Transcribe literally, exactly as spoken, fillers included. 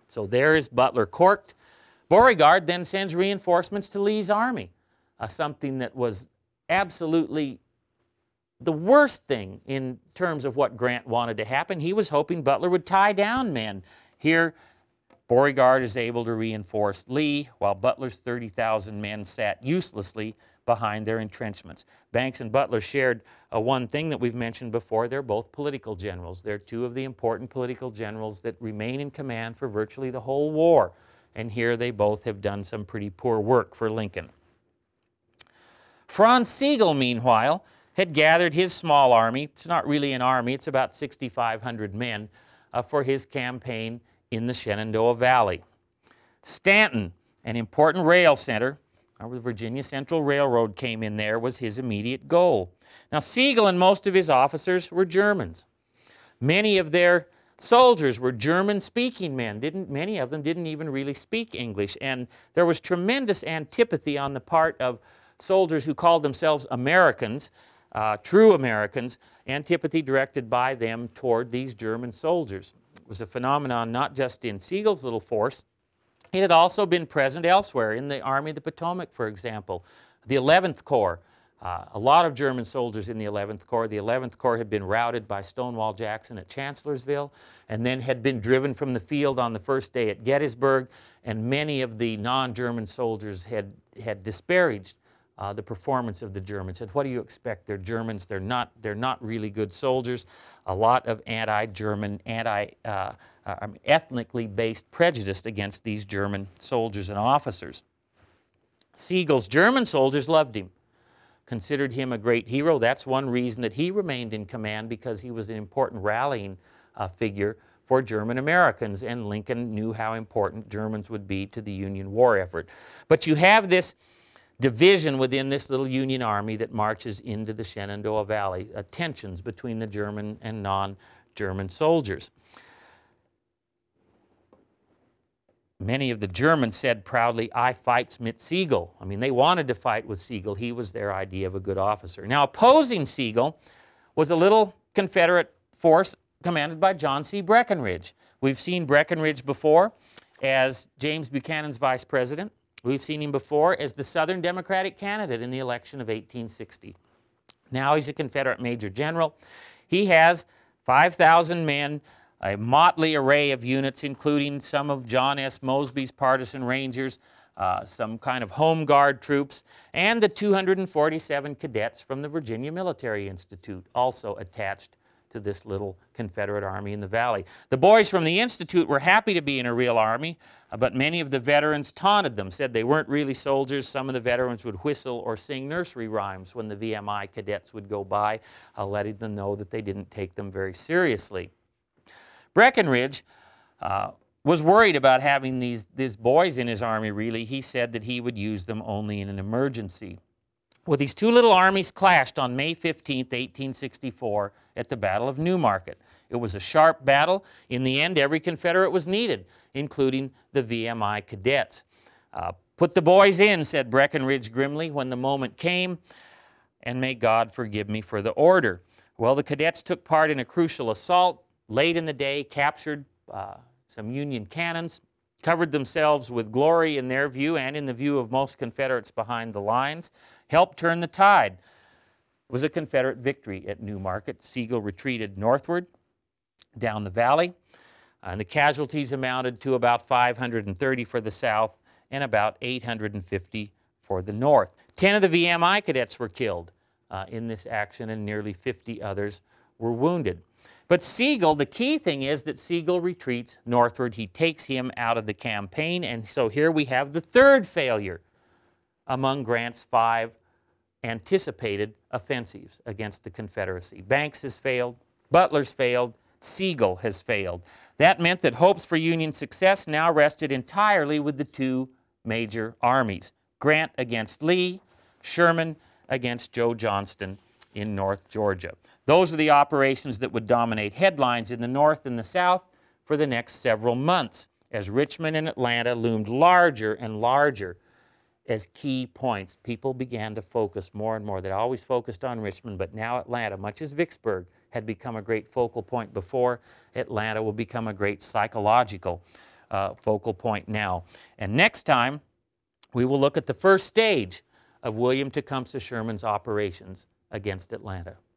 So there is Butler corked. Beauregard then sends reinforcements to Lee's army, uh, something that was absolutely the worst thing in terms of what Grant wanted to happen. He was hoping Butler would tie down men. Here, Beauregard is able to reinforce Lee, while Butler's thirty thousand men sat uselessly behind their entrenchments. Banks and Butler shared uh, one thing that we've mentioned before. They're both political generals. They're two of the important political generals that remain in command for virtually the whole war. And here they both have done some pretty poor work for Lincoln. Franz Sigel, meanwhile, had gathered his small army. It's not really an army. It's about sixty-five hundred men uh, for his campaign in the Shenandoah Valley. Stanton, an important rail center, or the Virginia Central Railroad came in there, was his immediate goal. Now, Sigel and most of his officers were Germans. Many of their soldiers were German-speaking men. Didn't, many of them didn't even really speak English, and there was tremendous antipathy on the part of soldiers who called themselves Americans, uh, true Americans, antipathy directed by them toward these German soldiers. It was a phenomenon not just in Sigel's little force. It had also been present elsewhere, in the Army of the Potomac, for example. The eleventh Corps, uh, a lot of German soldiers in the eleventh Corps. The eleventh Corps had been routed by Stonewall Jackson at Chancellorsville, and then had been driven from the field on the first day at Gettysburg, and many of the non-German soldiers had, had disparaged uh, the performance of the Germans. Said, what do you expect? They're Germans. They're not, they're not really good soldiers. A lot of anti-German, anti, uh, uh, ethnically based prejudice against these German soldiers and officers. Sigel's German soldiers loved him, considered him a great hero. That's one reason that he remained in command, because he was an important rallying uh, figure for German Americans, and Lincoln knew how important Germans would be to the Union war effort. But you have this division within this little Union army that marches into the Shenandoah Valley, uh, tensions between the German and non-German soldiers. Many of the Germans said proudly, "I fights mit Sigel." I mean, they wanted to fight with Sigel. He was their idea of a good officer. Now, opposing Sigel was a little Confederate force commanded by John C. Breckinridge. We've seen Breckinridge before as James Buchanan's vice president. We've seen him before as the Southern Democratic candidate in the election of eighteen sixty. Now he's a Confederate major general. He has five thousand men, a motley array of units, including some of John S. Mosby's partisan rangers, uh, some kind of home guard troops, and the two hundred forty-seven cadets from the Virginia Military Institute, also attached to this little Confederate army in the valley. The boys from the Institute were happy to be in a real army, uh, but many of the veterans taunted them, said they weren't really soldiers. Some of the veterans would whistle or sing nursery rhymes when the V M I cadets would go by, uh, letting them know that they didn't take them very seriously. Breckinridge uh, was worried about having these, these boys in his army, really. He said that he would use them only in an emergency. Well, these two little armies clashed on May fifteenth, eighteen sixty-four, at the Battle of Newmarket. It was a sharp battle. In the end, every Confederate was needed, including the V M I cadets. Uh, "Put the boys in," said Breckinridge grimly when the moment came, "and may God forgive me for the order." Well, the cadets took part in a crucial assault. Late in the day, captured uh, some Union cannons, covered themselves with glory in their view and in the view of most Confederates behind the lines, helped turn the tide. It was a Confederate victory at Newmarket. Sigel retreated northward down the valley, and the casualties amounted to about five hundred thirty for the South and about eight hundred fifty for the North. Ten of the V M I cadets were killed uh, in this action, and nearly fifty others were wounded. But Sigel, the key thing is that Sigel retreats northward. He takes him out of the campaign, and so here we have the third failure among Grant's five anticipated offensives against the Confederacy. Banks has failed, Butler's failed, Sigel has failed. That meant that hopes for Union success now rested entirely with the two major armies, Grant against Lee, Sherman against Joe Johnston in North Georgia. Those are the operations that would dominate headlines in the North and the South for the next several months, as Richmond and Atlanta loomed larger and larger as key points. People began to focus more and more. They always focused on Richmond, but now Atlanta, much as Vicksburg had become a great focal point before, Atlanta will become a great psychological uh, focal point now. And next time, we will look at the first stage of William Tecumseh Sherman's operations against Atlanta.